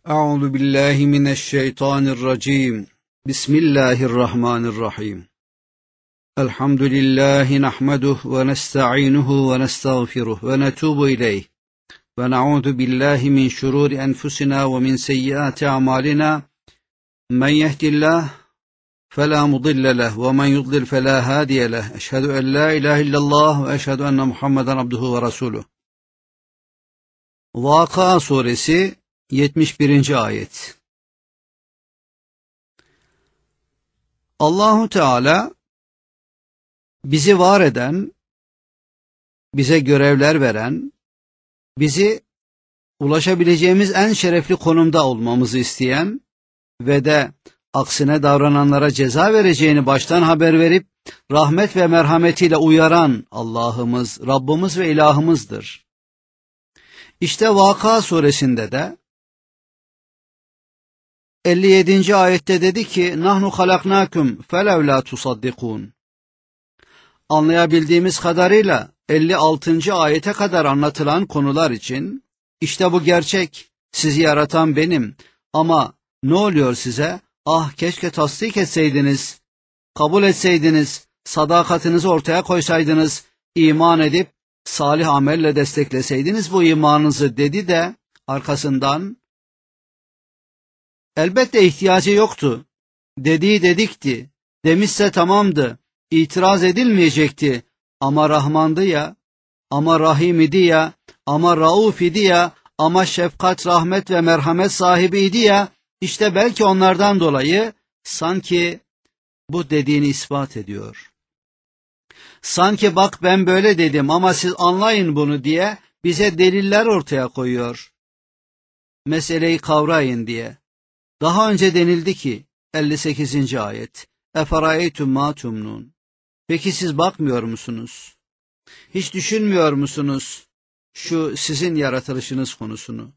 Euzu billahi mineşşeytanirracim. Bismillahirrahmanirrahim. Elhamdülillahi nahmeduhu ve nesta'inuhu ve nestağfiruh ve netubu ileyh. Ve na'udzu billahi min şururi enfusina ve min seyyiati a'malina. Men yehdihillah fela mudille leh ve men yudlil fela hadiye leh. Eşhedü en la ilahe illallah ve eşhedü enne Muhammeden abduhu ve resuluh. Vakıa suresi 71. ayet. Allahu Teala bizi var eden, bize görevler veren, bizi ulaşabileceğimiz en şerefli konumda olmamızı isteyen ve de aksine davrananlara ceza vereceğini baştan haber verip rahmet ve merhametiyle uyaran Allah'ımız, Rabbimiz ve ilahımızdır. İşte Vakıa suresinde de 57. ayette dedi ki: "Nahnu halaknakum felev la tusaddikun." Anlayabildiğimiz kadarıyla 56. ayete kadar anlatılan konular için işte bu gerçek, sizi yaratan benim, ama ne oluyor size? Ah, keşke tasdik etseydiniz, kabul etseydiniz, sadakatinizi ortaya koysaydınız, iman edip salih amelle destekleseydiniz bu imanınızı dedi de arkasından elbette ihtiyacı yoktu, dediği dedikti, demişse tamamdı, itiraz edilmeyecekti, ama Rahmandı ya, ama Rahim idi ya, ama Rauf idi ya, ama şefkat, rahmet ve merhamet sahibiydi ya, işte belki onlardan dolayı sanki bu dediğini ispat ediyor. Sanki bak ben böyle dedim ama siz anlayın bunu diye bize deliller ortaya koyuyor. Meseleyi kavrayın diye. Daha önce denildi ki 58. ayet. Eferaytum ma tumnun. Peki siz bakmıyor musunuz? Hiç düşünmüyor musunuz şu sizin yaratılışınız konusunu?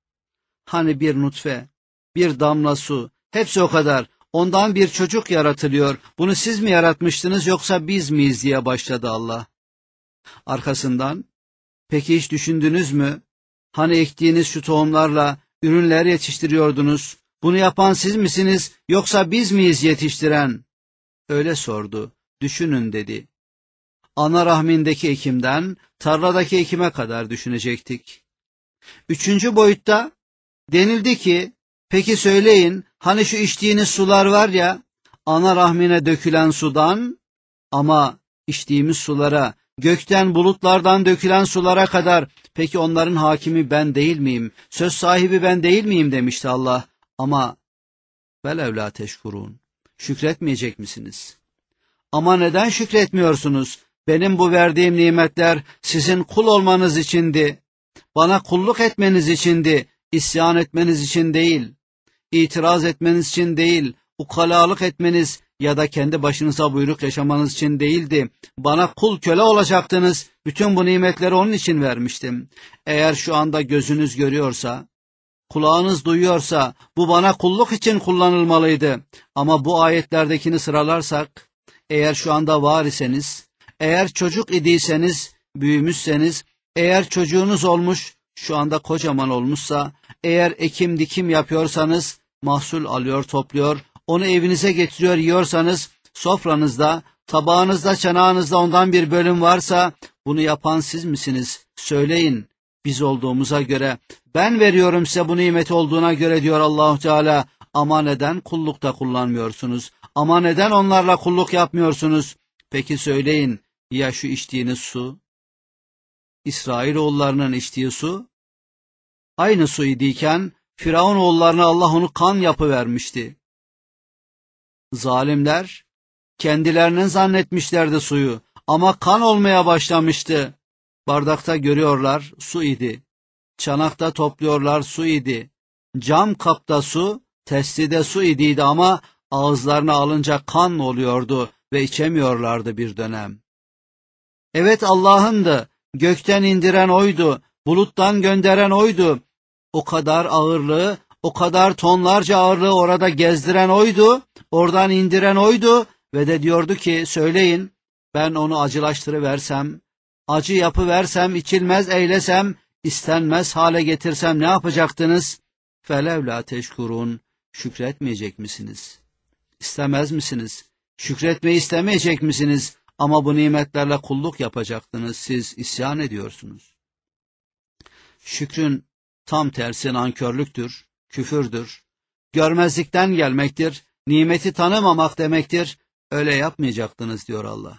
Hani bir nutfe, bir damla su, hepsi o kadar. Ondan bir çocuk yaratılıyor. Bunu siz mi yaratmıştınız yoksa biz miyiz diye başladı Allah. Arkasından, peki hiç düşündünüz mü? Hani ektiğiniz şu tohumlarla ürünler yetiştiriyordunuz. Bunu yapan siz misiniz yoksa biz miyiz yetiştiren? Öyle sordu. Düşünün dedi. Ana rahmindeki ekimden tarladaki ekime kadar düşünecektik. 3. boyutta denildi ki, peki söyleyin, hani şu içtiğiniz sular var ya, ana rahmine dökülen sudan, ama içtiğimiz sulara, gökten bulutlardan dökülen sulara kadar, peki onların hakimi ben değil miyim, söz sahibi ben değil miyim demişti Allah. Ama velev la teşkurun, şükretmeyecek misiniz? Ama neden şükretmiyorsunuz? Benim bu verdiğim nimetler sizin kul olmanız içindi, bana kulluk etmeniz içindi, isyan etmeniz için değil, itiraz etmeniz için değil, ukalalık etmeniz ya da kendi başınıza buyruk yaşamanız için değildi. Bana kul, köle olacaktınız. Bütün bu nimetleri onun için vermiştim. Eğer şu anda gözünüz görüyorsa, kulağınız duyuyorsa bu bana kulluk için kullanılmalıydı. Ama bu ayetlerdekini sıralarsak, eğer şu anda var iseniz, eğer çocuk idiyseniz, büyümüşseniz, eğer çocuğunuz olmuş, şu anda kocaman olmuşsa, eğer ekim dikim yapıyorsanız, mahsul alıyor, topluyor, onu evinize getiriyor, yiyorsanız, sofranızda, tabağınızda, çanağınızda ondan bir bölüm varsa, bunu yapan siz misiniz? Söyleyin, biz olduğumuza göre, ben veriyorum size bu nimet olduğuna göre diyor Allah-u Teala, ama neden kullukta kullanmıyorsunuz? Ama neden onlarla kulluk yapmıyorsunuz? Peki söyleyin, ya şu içtiğiniz su? İsrailoğullarının içtiği su, aynı su idiyken Firavun oğullarına Allah onu kan yapıvermişti. Zalimler kendilerinin zannetmişlerdi suyu ama kan olmaya başlamıştı. Bardakta görüyorlar su idi. Çanakta topluyorlar su idi. Cam kapta su, testide su idiydi ama ağızlarına alınca kan oluyordu ve içemiyorlardı bir dönem. Evet, Allah'ındı. Gökten indiren oydu, buluttan gönderen oydu. O kadar ağırlığı, o kadar tonlarca ağırlığı orada gezdiren oydu, oradan indiren oydu ve de diyordu ki, söyleyin, ben onu acılaştırıversem, acı yapıversem, içilmez eylesem, istenmez hale getirsem ne yapacaktınız? فَلَوْلَا تَشْكُرُونَ Şükretmeyecek misiniz? İstemez misiniz? Şükretmeyi istemeyecek misiniz? Ama bu nimetlerle kulluk yapacaktınız. Siz isyan ediyorsunuz. Şükrün tam tersi nankörlüktür, küfürdür. Görmezlikten gelmektir, nimeti tanımamak demektir. Öyle yapmayacaktınız diyor Allah.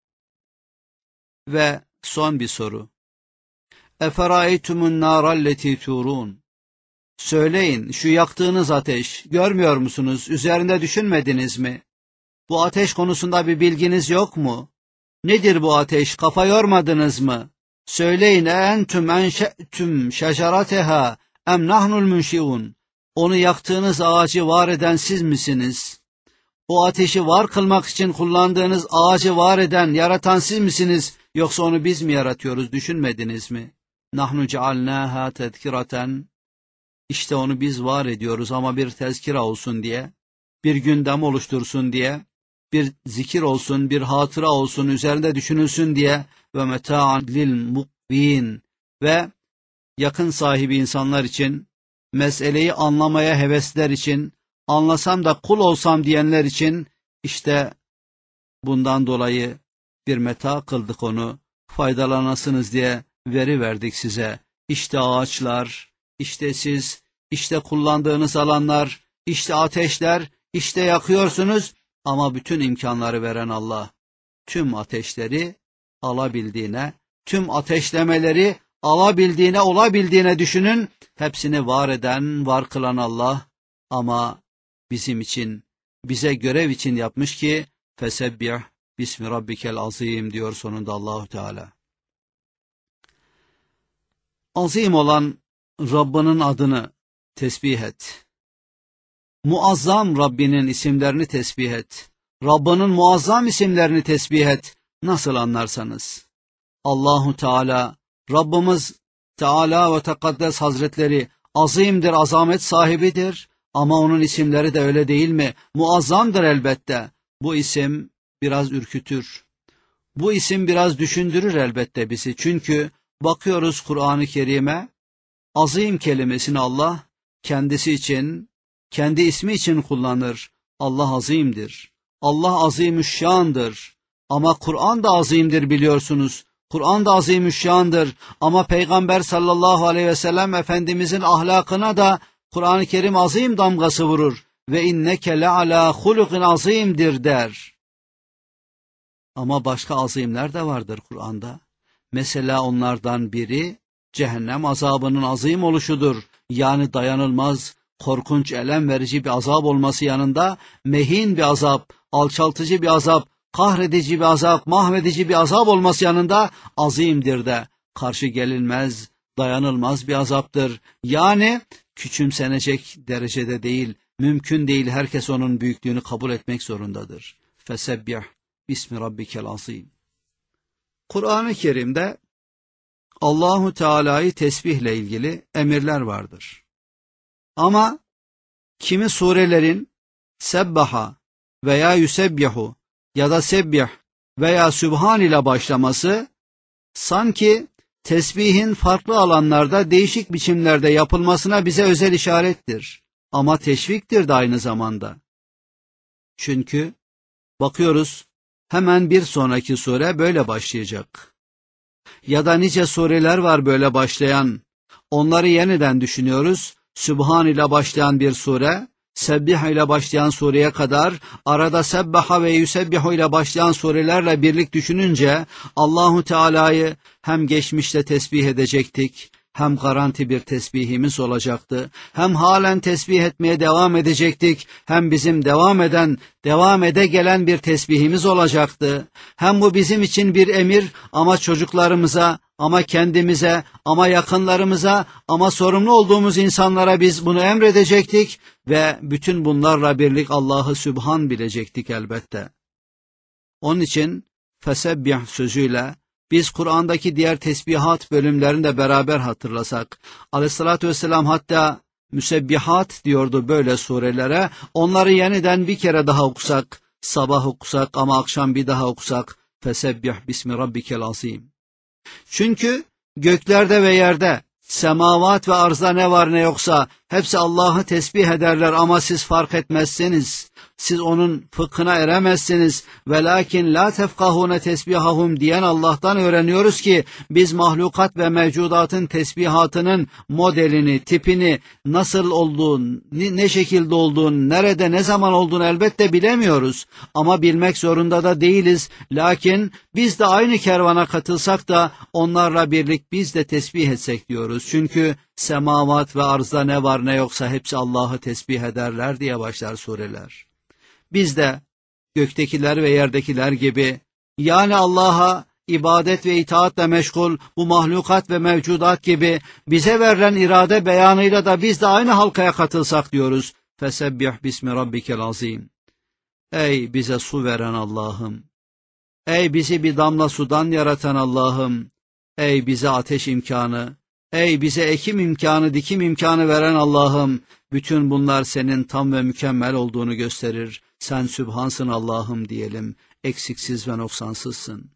Ve son bir soru. اَفَرَأَيْتُمُ النَّارَ الَّتِي تُورُونَ Söyleyin, şu yaktığınız ateş, görmüyor musunuz? Üzerinde düşünmediniz mi? Bu ateş konusunda bir bilginiz yok mu? Nedir bu ateş? Kafa yormadınız mı? Söyleyin, entüm enşe'tüm şecerateha em nahnul münşiun. Onu yaktığınız ağacı var eden siz misiniz? O ateşi var kılmak için kullandığınız ağacı var eden, yaratan siz misiniz? Yoksa onu biz mi yaratıyoruz? Düşünmediniz mi? Nahnu cealnâhâ tezkireten. İşte onu biz var ediyoruz ama bir tezkira olsun diye, bir gündem oluştursun diye, bir zikir olsun, bir hatıra olsun, üzerinde düşünülsün diye ve meta'an lil mukvin ve yakın sahibi insanlar için, meseleyi anlamaya hevesler için, anlasam da kul olsam diyenler için işte bundan dolayı bir meta kıldık onu, faydalanasınız diye verdik size. İşte ağaçlar, işte siz, işte kullandığınız alanlar, işte ateşler, işte yakıyorsunuz ama bütün imkanları veren Allah. Tüm ateşleri alabildiğine, tüm ateşlemeleri alabildiğine, olabildiğine düşünün. Hepsini var eden, var kılan Allah ama bizim için, bize görev için yapmış ki fesebbih bismi rabbikel azim diyor sonunda Allahu Teala. Azim olan Rabbinin adını tesbih et. Muazzam Rabbinin isimlerini tesbih et. Rabbinin muazzam isimlerini tesbih et. Nasıl anlarsanız. Allahu Teala, Rabbimiz Teala ve Tekaddes Hazretleri azimdir, azamet sahibidir. Ama onun isimleri de öyle değil mi? Muazzamdır elbette. Bu isim biraz ürkütür. Bu isim biraz düşündürür elbette bizi. Çünkü bakıyoruz Kur'an-ı Kerim'e, azim kelimesini Allah kendisi için, kendi ismi için kullanır. Allah azimdir. Allah azimüşşandır. Ama Kur'an da azimdir biliyorsunuz. Kur'an da azimüşşandır. Ama Peygamber sallallahu aleyhi ve sellem Efendimizin ahlakına da Kur'an-ı Kerim azim damgası vurur. Ve inneke le'alâ hulukin azimdir der. Ama başka azimler de vardır Kur'an'da. Mesela onlardan biri cehennem azabının azim oluşudur. Yani dayanılmaz, korkunç, elem verici bir azap olması yanında mehin bir azap, alçaltıcı bir azap, kahredici bir azap, mahvedici bir azap olması yanında azimdir de karşı gelinmez, dayanılmaz bir azaptır. Yani küçümsenecek derecede değil, mümkün değil, herkes onun büyüklüğünü kabul etmek zorundadır. Fesebbih bismi rabbikel azim. Kur'an-ı Kerim'de Allahu Teala'yı tesbihle ilgili emirler vardır. Ama kimi surelerin sebbaha veya yusebbihu ya da sebbih veya sübhan ile başlaması sanki tesbihin farklı alanlarda değişik biçimlerde yapılmasına bize özel işarettir. Ama teşviktir de aynı zamanda. Çünkü bakıyoruz hemen bir sonraki sure böyle başlayacak. Ya da nice sureler var böyle başlayan. Onları yeniden düşünüyoruz. Sübhan ile başlayan bir sure, Sebbih ile başlayan sureye kadar, arada Sebbaha ve Yusebbihu ile başlayan surelerle birlik düşününce Allahu Teala'yı hem geçmişte tesbih edecektik, hem garanti bir tesbihimiz olacaktı, hem halen tesbih etmeye devam edecektik, hem bizim devam ede gelen bir tesbihimiz olacaktı. Hem bu bizim için bir emir ama çocuklarımıza, ama kendimize, ama yakınlarımıza, ama sorumlu olduğumuz insanlara biz bunu emredecektik ve bütün bunlarla birlik Allah'ı Sübhan bilecektik elbette. Onun için fesebbih sözüyle biz Kur'an'daki diğer tesbihat bölümlerini de beraber hatırlasak, Aleyhissalatü vesselam hatta müsebbihat diyordu böyle surelere, onları yeniden bir kere daha okusak, sabah okusak ama akşam bir daha okusak, fesebbih bismi rabbikel azim. Çünkü göklerde ve yerde, semavat ve arzda ne var ne yoksa Hepsi Allah'ı tesbih ederler ama siz fark etmezsiniz. Siz onun fıkhına eremezsiniz. Velakin la tefkahune tesbihahum diyen Allah'tan öğreniyoruz ki biz mahlukat ve mevcudatın tesbihatının modelini, tipini, nasıl olduğunu, ne şekilde olduğunu, nerede, ne zaman olduğunu elbette bilemiyoruz. Ama bilmek zorunda da değiliz. Lakin biz de aynı kervana katılsak da onlarla birlik biz de tesbih etsek diyoruz. Çünkü semavat ve arzda ne var ne yoksa hepsi Allah'ı tesbih ederler diye başlar sureler. Biz de göktekiler ve yerdekiler gibi, yani Allah'a ibadet ve itaatle meşgul bu mahlukat ve mevcudat gibi bize verilen irade beyanıyla da biz de aynı halkaya katılsak diyoruz. Fesebbih bismi rabbikel azim. Ey bize su veren Allah'ım! Ey bizi bir damla sudan yaratan Allah'ım! Ey bize ateş imkanı! Ey bize ekim imkanı, dikim imkanı veren Allah'ım! Bütün bunlar senin tam ve mükemmel olduğunu gösterir. Sen Sübhansın Allah'ım diyelim. Eksiksiz ve noksansızsın.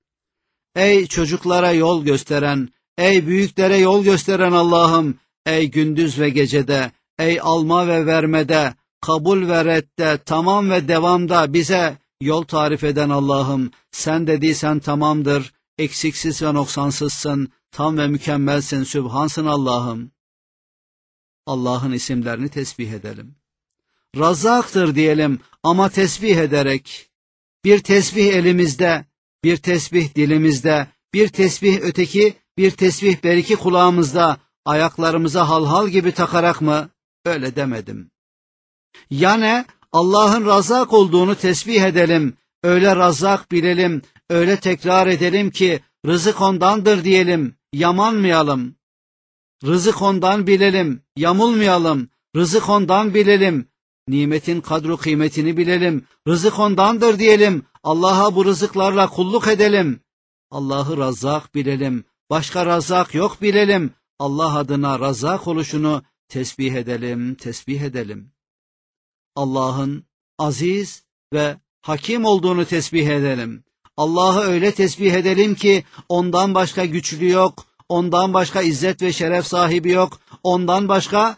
Ey çocuklara yol gösteren, ey büyüklere yol gösteren Allah'ım! Ey gündüz ve gecede, ey alma ve vermede, kabul ve redde, tamam ve devamda bize yol tarif eden Allah'ım! Sen dediysen tamamdır, eksiksiz ve noksansızsın, tam ve mükemmelsin, Sübhansın Allah'ım. Allah'ın isimlerini tesbih edelim. Razzak'tır diyelim ama tesbih ederek, bir tesbih elimizde, bir tesbih dilimizde, bir tesbih öteki, bir tesbih beriki kulağımızda, ayaklarımıza halhal gibi takarak mı? Öyle demedim. Yani Allah'ın Razzak olduğunu tesbih edelim, öyle Razzak bilelim, öyle tekrar edelim ki rızık ondandır diyelim, yamanmayalım. Rızık ondan bilelim, yamulmayalım. Rızık ondan bilelim, nimetin kadru kıymetini bilelim. Rızık ondandır diyelim, Allah'a bu rızıklarla kulluk edelim. Allah'ı Razzak bilelim, başka Razzak yok bilelim. Allah adına Razzak oluşunu tesbih edelim, tesbih edelim. Allah'ın aziz ve hakim olduğunu tesbih edelim. Allah'ı öyle tesbih edelim ki ondan başka güçlü yok, ondan başka izzet ve şeref sahibi yok, ondan başka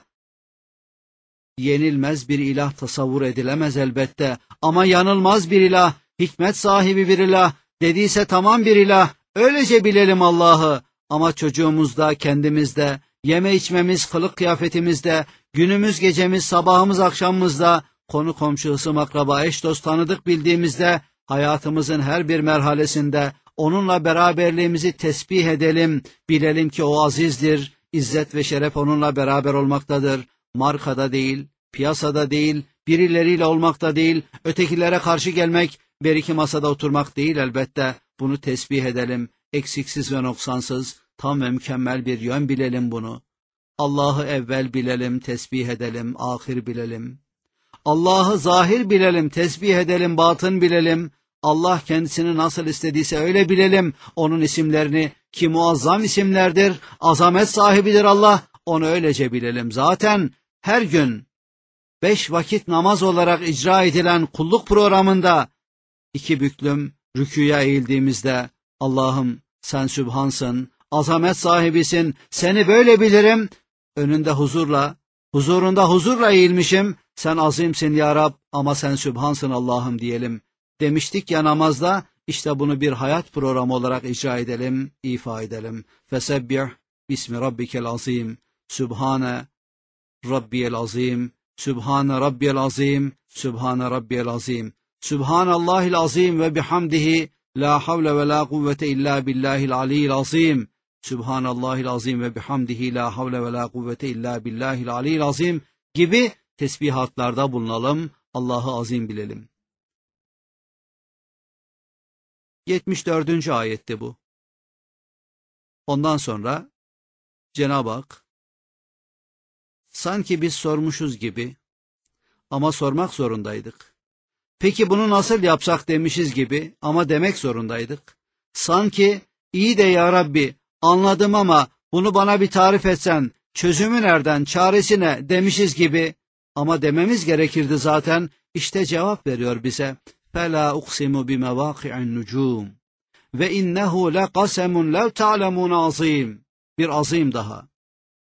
yenilmez bir ilah tasavvur edilemez elbette. Ama yanılmaz bir ilah, hikmet sahibi bir ilah, dediyse tamam bir ilah, öylece bilelim Allah'ı. Ama çocuğumuzda, kendimizde, yeme içmemiz, kılık kıyafetimizde, günümüz gecemiz, sabahımız akşamımızda, konu komşu, hısım, akraba, eş dost tanıdık bildiğimizde, hayatımızın her bir merhalesinde onunla beraberliğimizi tesbih edelim, bilelim ki o azizdir, izzet ve şeref onunla beraber olmaktadır. Markada değil, piyasada değil, birileriyle olmakta değil, ötekilere karşı gelmek, bir iki masada oturmak değil elbette. Bunu tesbih edelim, eksiksiz ve noksansız, tam ve mükemmel bir yön bilelim bunu. Allah'ı evvel bilelim, tesbih edelim, ahir bilelim. Allah'ı zahir bilelim, tesbih edelim, batın bilelim. Allah kendisini nasıl istediyse öyle bilelim. Onun isimlerini ki muazzam isimlerdir, azamet sahibidir Allah, onu öylece bilelim. Zaten her gün 5 vakit namaz olarak icra edilen kulluk programında 2 büklüm rüküye eğildiğimizde Allah'ım sen Sübhansın, azamet sahibisin, seni böyle bilirim. Önünde huzurunda huzurla eğilmişim. Sen azimsin ya Rab ama sen Sübhansın Allah'ım diyelim. Demiştik ya namazda, işte bunu bir hayat programı olarak icra edelim, ifa edelim. Fesebbih bismi rabbikel azim. Sübhane Rabbiyel azim. Sübhane Rabbiyel azim. Sübhane Rabbiyel azim. Sübhanallahil azim ve bihamdihi. La havle ve la kuvvete illa billahil aliyyil azim. Sübhanallahil azim ve bihamdihi. La havle ve la kuvvete illa billahil aliyyil azim gibi tesbihatlarda bulunalım. Allah'ı azim bilelim. 74. ayette bu. Ondan sonra Cenab-ı Hak sanki biz sormuşuz gibi ama sormak zorundaydık. Peki bunu nasıl yapsak demişiz gibi ama demek zorundaydık. Sanki iyi de ya Rabbi anladım ama bunu bana bir tarif etsen, çözümü nereden, çaresi ne demişiz gibi ama dememiz gerekirdi zaten. İşte cevap veriyor bize. فَلَا اُقْسِمُ بِمَوَاقِعِ النُّجُومِ وَاِنَّهُ لَقَسَمٌ لَوْ تَعْلَمُونَ azim. Bir azim daha.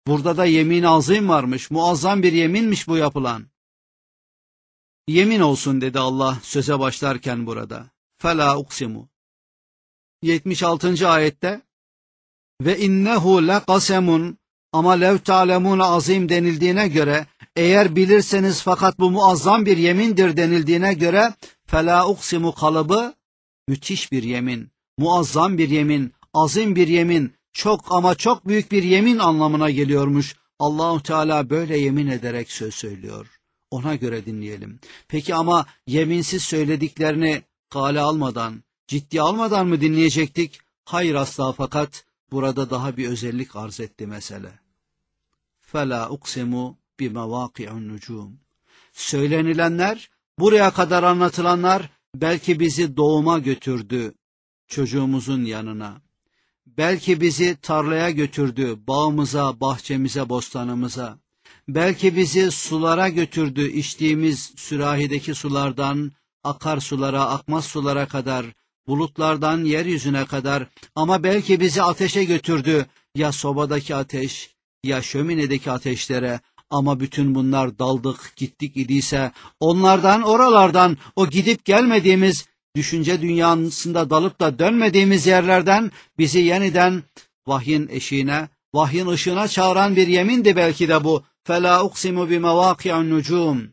Burada da yemin azim varmış. Muazzam bir yeminmiş bu yapılan. Yemin olsun dedi Allah söze başlarken burada. Fela uksimu. 76. ayette ve innehu lekasemun, ama lev ta'lemun azim denildiğine göre, eğer bilirseniz fakat bu muazzam bir yemindir denildiğine göre, fela uksimu kalıbı müthiş bir yemin, muazzam bir yemin, azim bir yemin, çok ama çok büyük bir yemin anlamına geliyormuş. Allahu Teala böyle yemin ederek söz söylüyor. Ona göre dinleyelim. Peki ama yeminsiz söylediklerini kale almadan, ciddiye almadan mı dinleyecektik? Hayır asla, fakat burada daha bir özellik arz etti mesele. فَلَا اُقْسِمُ بِمَوَاقِعُ النُّجُومِ. Söylenilenler, buraya kadar anlatılanlar belki bizi doğuma götürdü, çocuğumuzun yanına. Belki bizi tarlaya götürdü, bağımıza, bahçemize, bostanımıza. Belki bizi sulara götürdü, içtiğimiz sürahideki sulardan akarsulara, akmaz sulara kadar, bulutlardan yeryüzüne kadar. Ama belki bizi ateşe götürdü, ya sobadaki ateş, ya şöminedeki ateşlere. Ama bütün bunlar daldık, gittik idiyse, onlardan, oralardan, o gidip gelmediğimiz, düşünce dünyasında dalıp da dönmediğimiz yerlerden bizi yeniden vahyin eşiğine, vahyin ışığına çağıran bir yemindi belki de bu. فَلَا اُقْسِمُ بِمَوَاقِعُ النُّجُومِ.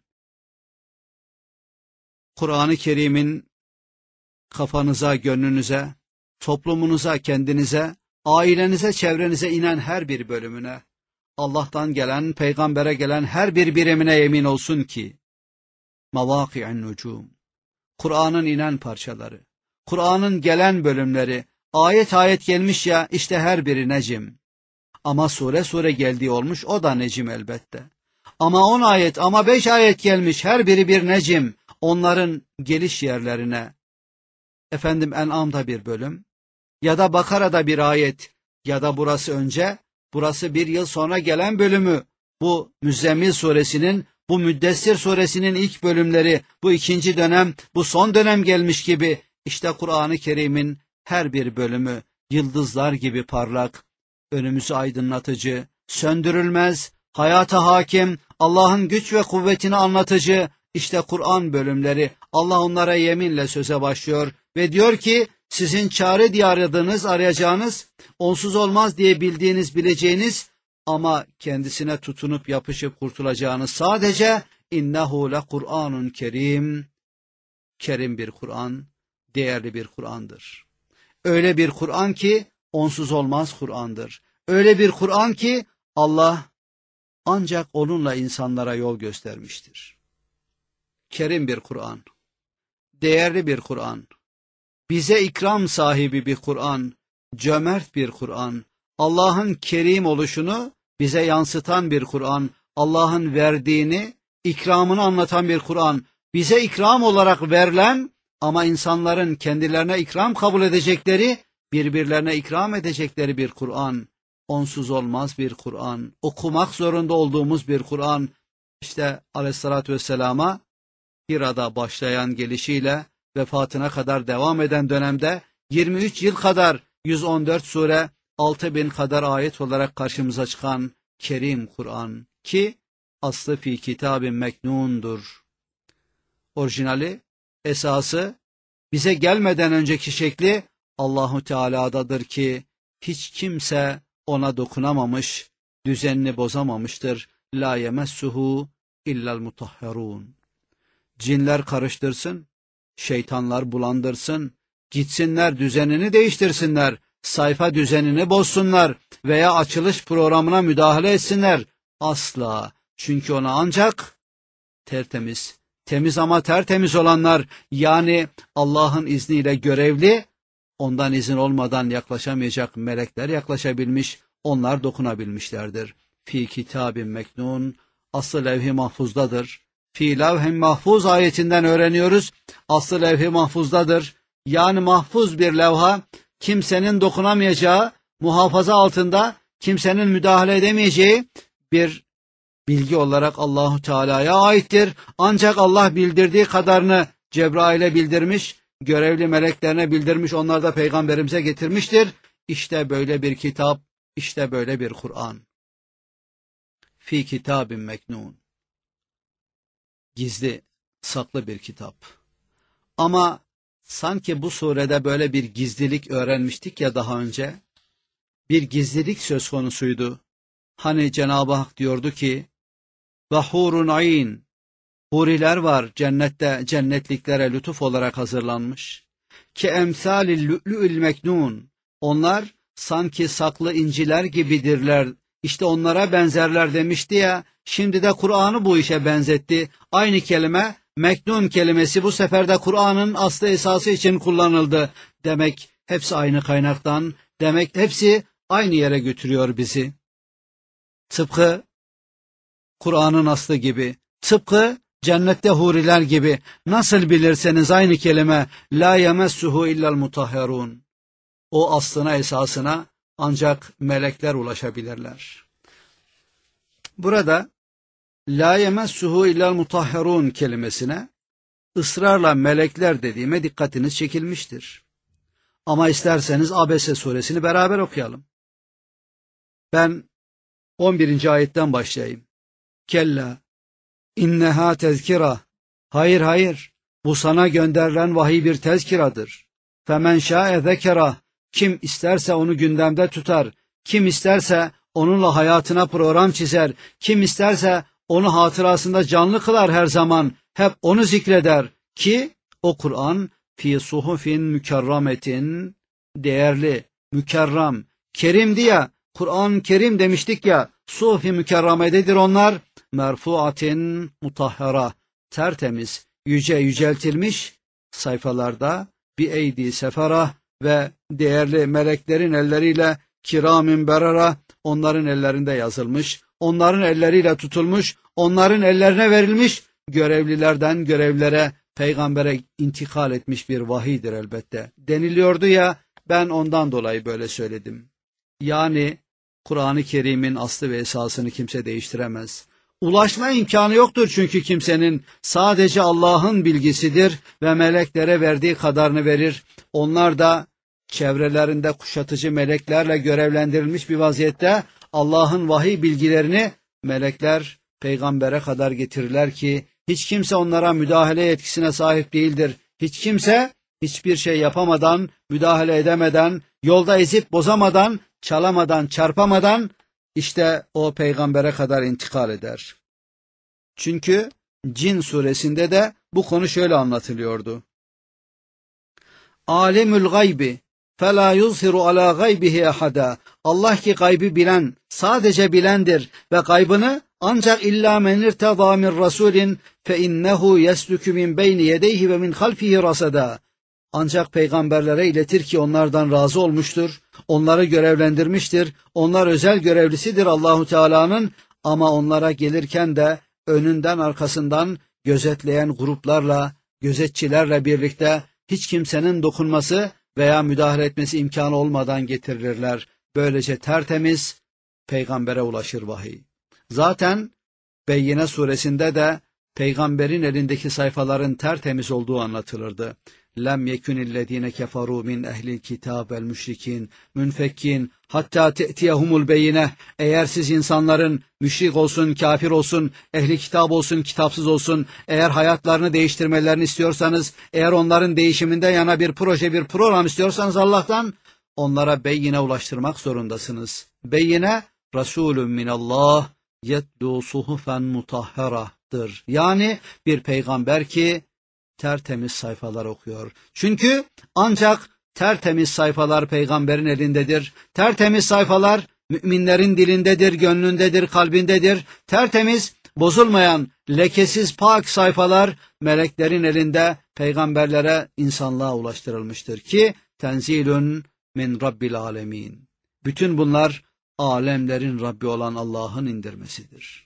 Kur'an-ı Kerim'in kafanıza, gönlünüze, toplumunuza, kendinize, ailenize, çevrenize inen her bir bölümüne, Allah'tan gelen, peygambere gelen her bir birimine yemin olsun ki, مَوَاقِعُ النُّجُومِ. Kur'an'ın inen parçaları, Kur'an'ın gelen bölümleri, ayet ayet gelmiş ya, işte her biri necim. Ama sure sure geldiği olmuş, o da necim elbette. Ama 10 ayet, ama 5 ayet gelmiş, her biri bir necim. Onların geliş yerlerine, efendim En'am'da bir bölüm, ya da Bakara'da bir ayet, ya da burası önce, burası bir yıl sonra gelen bölümü, bu Müzzemmil suresinin, bu Müddessir suresinin ilk bölümleri, bu ikinci dönem, bu son dönem gelmiş gibi, işte Kur'an-ı Kerim'in her bir bölümü, yıldızlar gibi parlak, önümüzü aydınlatıcı, söndürülmez, hayata hakim, Allah'ın güç ve kuvvetini anlatıcı, işte Kur'an bölümleri. Allah onlara yeminle söze başlıyor ve diyor ki, sizin çare diye aradığınız, arayacağınız, onsuz olmaz diye bildiğiniz, bileceğiniz ama kendisine tutunup yapışıp kurtulacağınız sadece innehu le Kur'anun kerim, kerim bir Kur'an, değerli bir Kur'an'dır. Öyle bir Kur'an ki onsuz olmaz Kur'an'dır. Öyle bir Kur'an ki Allah ancak onunla insanlara yol göstermiştir. Kerim bir Kur'an, değerli bir Kur'an, bize ikram sahibi bir Kur'an, cömert bir Kur'an, Allah'ın kerim oluşunu bize yansıtan bir Kur'an, Allah'ın verdiğini, ikramını anlatan bir Kur'an, bize ikram olarak verilen ama insanların kendilerine ikram kabul edecekleri, birbirlerine ikram edecekleri bir Kur'an, onsuz olmaz bir Kur'an, okumak zorunda olduğumuz bir Kur'an. İşte Aleyhisselatü Vesselam'a Hira'da başlayan gelişiyle vefatına kadar devam eden dönemde 23 yıl kadar 114 sure, 6000 kadar ayet olarak karşımıza çıkan Kerim Kur'an ki aslı fi kitabin meknundur. Orijinali, esası, bize gelmeden önceki şekli Allahu Teala'dadır ki hiç kimse ona dokunamamış, düzenini bozamamıştır. La yemessuhu illel mutahharun. Cinler karıştırsın, şeytanlar bulandırsın, gitsinler düzenini değiştirsinler, sayfa düzenini bozsunlar veya açılış programına müdahale etsinler. Asla. Çünkü ona ancak tertemiz, temiz ama tertemiz olanlar, yani Allah'ın izniyle görevli, ondan izin olmadan yaklaşamayacak melekler yaklaşabilmiş, onlar dokunabilmişlerdir. Fi kitabin meknun, aslı levh-i mahfuzdadır. Fi levh-i mahfuz ayetinden öğreniyoruz. Aslı levh-i mahfuzdadır. Yani mahfuz bir levha, kimsenin dokunamayacağı, muhafaza altında, kimsenin müdahale edemeyeceği bir bilgi olarak Allahu Teala'ya aittir. Ancak Allah bildirdiği kadarını Cebrail'e bildirmiş, görevli meleklerine bildirmiş, onlar da peygamberimize getirmiştir. İşte böyle bir kitap, işte böyle bir Kur'an. fi kitabin meknun. Gizli, saklı bir kitap. Ama sanki bu surede böyle bir gizlilik öğrenmiştik ya daha önce. Bir gizlilik söz konusuydu. Hani Cenab-ı Hak diyordu ki, ve hurun ayn, huriler var cennette, cennetliklere lütuf olarak hazırlanmış. Ki emsalil lü'lü'ül meknun, onlar sanki saklı inciler gibidirler, İşte onlara benzerler demişti ya, şimdi de Kur'an'ı bu işe benzetti. Aynı kelime, meknun kelimesi bu sefer de Kur'an'ın aslı esası için kullanıldı. Demek hepsi aynı kaynaktan, demek hepsi aynı yere götürüyor bizi. Tıpkı Kur'an'ın aslı gibi, tıpkı cennette huriler gibi. Nasıl bilirseniz aynı kelime, la yemessuhu illel mutahharun. O aslına esasına ancak melekler ulaşabilirler. Burada la yemessuhu illel mutahharun kelimesine ısrarla melekler dediğime dikkatiniz çekilmiştir. Ama isterseniz Abese suresini beraber okuyalım. Ben 11. ayetten başlayayım. Kella inneha tezkira. Hayır hayır, bu sana gönderilen vahiy bir tezkiradır. Femen şa'e zekera. Kim isterse onu gündemde tutar. Kim isterse onunla hayatına program çizer. Kim isterse onu hatırasında canlı kılar her zaman. Hep onu zikreder ki o Kur'an fi suhufin mükerrametin, değerli, mükerram, kerim diye Kur'an Kerim demiştik ya, suhuf-i mükerramededir onlar, merfuatin mutahhara, tertemiz, yüce yüceltilmiş sayfalarda bi eydi sefera ve değerli meleklerin elleriyle kiramin berara, onların ellerinde yazılmış, onların elleriyle tutulmuş, onların ellerine verilmiş, görevlilerden görevlere, peygambere intikal etmiş bir vahiydir elbette. Deniliyordu ya, ben ondan dolayı böyle söyledim. Yani Kur'an-ı Kerim'in aslı ve esasını kimse değiştiremez. Ulaşma imkanı yoktur çünkü kimsenin, sadece Allah'ın bilgisidir ve meleklere verdiği kadarını verir. Onlar da çevrelerinde kuşatıcı meleklerle görevlendirilmiş bir vaziyette Allah'ın vahiy bilgilerini melekler peygambere kadar getirirler ki hiç kimse onlara müdahale yetkisine sahip değildir. Hiç kimse hiçbir şey yapamadan, müdahale edemeden, yolda ezip bozamadan, çalamadan, çarpamadan işte o peygambere kadar intikal eder. Çünkü Cin suresinde de bu konu şöyle anlatılıyordu. Alimul gaybi فَلَا يُظْهِرُ عَلَى غَيْبِهِ اَحَدًا. Allah ki gaybı bilen, sadece bilendir ve gaybını ancak illa men irteza min rasulin fe innehu yesluku min beyni yedeyhi ve min halfihi rasada. Ancak peygamberlere iletir ki onlardan razı olmuştur, onları görevlendirmiştir, onlar özel görevlisidir Allahu Teala'nın, ama onlara gelirken de önünden arkasından gözetleyen gruplarla, gözetçilerle birlikte hiç kimsenin dokunması veya müdahale etmesi imkanı olmadan getirirler. Böylece tertemiz peygambere ulaşır vahiy. Zaten Beyyine suresinde de peygamberin elindeki sayfaların tertemiz olduğu anlatılırdı. Lem yekunillezine keferu min ehlil kitab vel müşrikin münfekkin hatta te'tiyehumul beyine. Eğer siz insanların müşrik olsun, kafir olsun, ehli kitap olsun, kitapsız olsun, eğer hayatlarını değiştirmelerini istiyorsanız, eğer onların değişiminde yana bir proje, bir program istiyorsanız Allah'tan, onlara beyine ulaştırmak zorundasınız. Beyine Resulün minallah yetlu suhufen mutahharadır. Yani bir peygamber ki tertemiz sayfalar okuyor. Çünkü ancak tertemiz sayfalar peygamberin elindedir. Tertemiz sayfalar müminlerin dilindedir, gönlündedir, kalbindedir. Tertemiz, bozulmayan, lekesiz, pak sayfalar meleklerin elinde peygamberlere, insanlığa ulaştırılmıştır ki tenzilün min rabbil alemin. Bütün bunlar alemlerin Rabbi olan Allah'ın indirmesidir.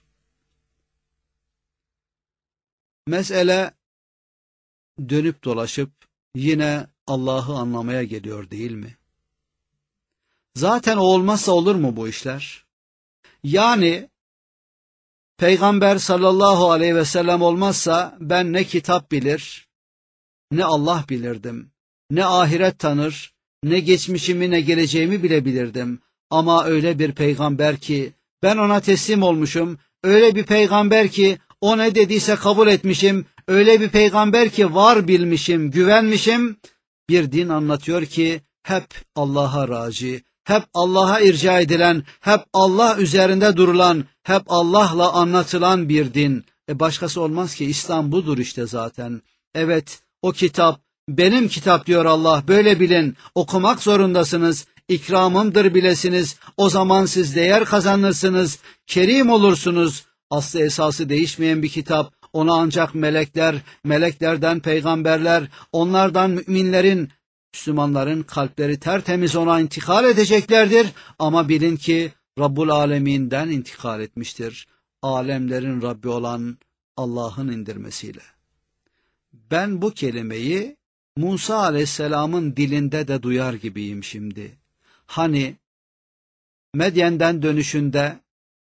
Mesele dönüp dolaşıp yine Allah'ı anlamaya geliyor değil mi? Zaten o olmazsa olur mu bu işler? Yani Peygamber sallallahu aleyhi ve sellem olmazsa ben ne kitap bilir, ne Allah bilirdim, ne ahiret tanır, ne geçmişimi ne geleceğimi bile bilirdim. Ama öyle bir peygamber ki ben ona teslim olmuşum, öyle bir peygamber ki o ne dediyse kabul etmişim, öyle bir peygamber ki var bilmişim, güvenmişim. Bir din anlatıyor ki hep Allah'a raci, hep Allah'a irca edilen, hep Allah üzerinde durulan, hep Allah'la anlatılan bir din. Başkası olmaz ki, İslam budur işte zaten. Evet, o kitap benim kitap diyor Allah, böyle bilin, okumak zorundasınız, ikramımdır bilesiniz, o zaman siz değer kazanırsınız, kerim olursunuz. Aslı esası değişmeyen bir kitap, onu ancak melekler, meleklerden peygamberler, onlardan müminlerin, Müslümanların kalpleri tertemiz ona intikal edeceklerdir. Ama bilin ki Rabbul Alemin'den intikal etmiştir. Alemlerin Rabbi olan Allah'ın indirmesiyle. Ben bu kelimeyi Musa Aleyhisselam'ın dilinde de duyar gibiyim şimdi. Hani Medyen'den dönüşünde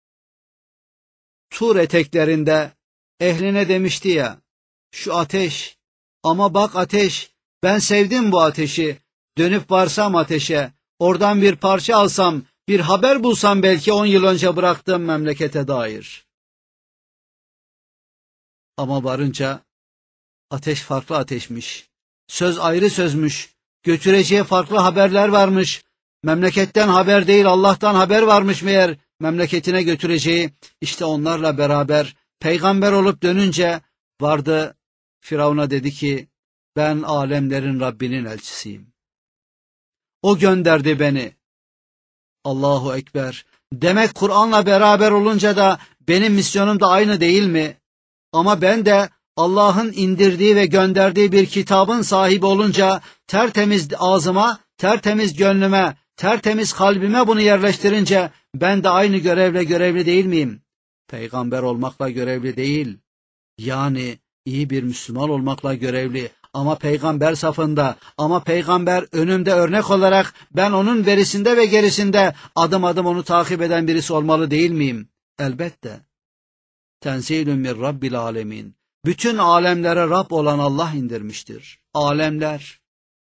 Tur eteklerinde ehline demişti ya, şu ateş, ama bak ateş, ben sevdim bu ateşi, dönüp varsam ateşe, oradan bir parça alsam, bir haber bulsam belki 10 yıl önce bıraktığım memlekete dair. Ama varınca ateş farklı ateşmiş, söz ayrı sözmüş, götüreceği farklı haberler varmış, memleketten haber değil Allah'tan haber varmış meğer memleketine götüreceği. İşte onlarla beraber peygamber olup dönünce vardı, Firavun'a dedi ki ben alemlerin Rabbinin elçisiyim. O gönderdi beni. Allahu Ekber. Demek Kur'an'la beraber olunca da benim misyonum da aynı değil mi? Ama ben de Allah'ın indirdiği ve gönderdiği bir kitabın sahibi olunca tertemiz ağzıma, tertemiz gönlüme, tertemiz kalbime bunu yerleştirince ben de aynı görevle görevli değil miyim? Peygamber olmakla görevli değil. Yani iyi bir Müslüman olmakla görevli. Ama peygamber safında, ama peygamber önümde örnek olarak ben onun verisinde ve gerisinde adım adım onu takip eden birisi olmalı değil miyim? Elbette. Tenzilün min Rabbil alemin. Bütün alemlere Rab olan Allah indirmiştir. Alemler.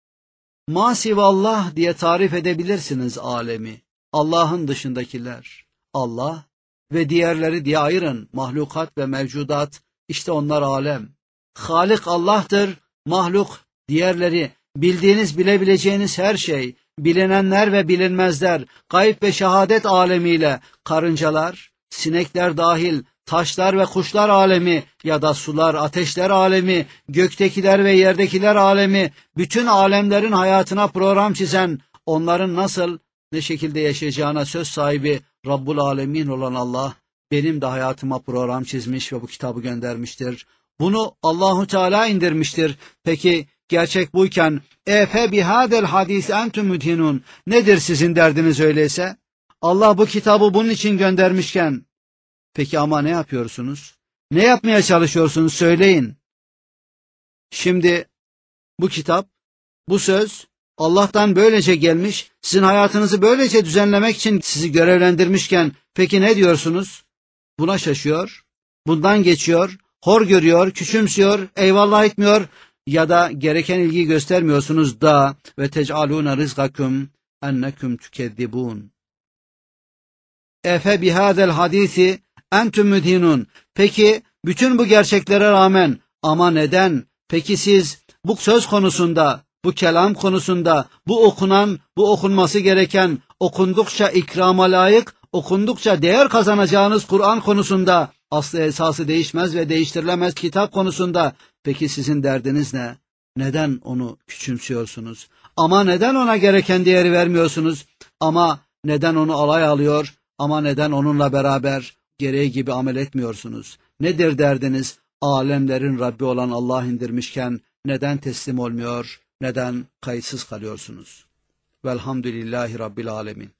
Masivallah diye tarif edebilirsiniz alemi. Allah'ın dışındakiler. Allah ve diğerleri diye ayırın. Mahlukat ve mevcudat, işte onlar alem. Halik Allah'tır, mahluk diğerleri. Bildiğiniz, bilebileceğiniz her şey, bilinenler ve bilinmezler, gayb ve şehadet alemiyle, karıncalar, sinekler dahil, taşlar ve kuşlar alemi ya da sular, ateşler alemi, göktekiler ve yerdekiler alemi, bütün alemlerin hayatına program çizen, onların nasıl, ne şekilde yaşayacağına söz sahibi Rabbul Alemin olan Allah, benim de hayatıma program çizmiş ve bu kitabı göndermiştir. Bunu Allahu Teala indirmiştir. Peki gerçek buyken efe bihadel hadis entum müdhinun, nedir sizin derdiniz öyleyse? Allah bu kitabı bunun için göndermişken, peki ama ne yapıyorsunuz? Ne yapmaya çalışıyorsunuz söyleyin. Şimdi bu kitap, bu söz Allah'tan böylece gelmiş, sizin hayatınızı böylece düzenlemek için sizi görevlendirmişken peki ne diyorsunuz? Buna şaşıyor, bundan geçiyor, hor görüyor, küçümsüyor, eyvallah etmiyor ya da gereken ilgiyi göstermiyorsunuz da ve tec'alûne rizgakum ennekum tükezzibûn. Efe bihâzel hadisi entüm müdhinun. Peki bütün bu gerçeklere rağmen ama neden? Peki siz bu söz konusunda, bu kelam konusunda, bu okunan, bu okunması gereken, okundukça ikrama layık, okundukça değer kazanacağınız Kur'an konusunda, aslı esası değişmez ve değiştirilemez kitap konusunda, peki sizin derdiniz ne? Neden onu küçümsüyorsunuz? Ama neden ona gereken değeri vermiyorsunuz? Ama neden onu alay alıyor? Ama neden onunla beraber gereği gibi amel etmiyorsunuz? Nedir derdiniz? Alemlerin Rabbi olan Allah indirmişken neden teslim olmuyor? Neden kayıtsız kalıyorsunuz? Velhamdülillahi Rabbil alemin.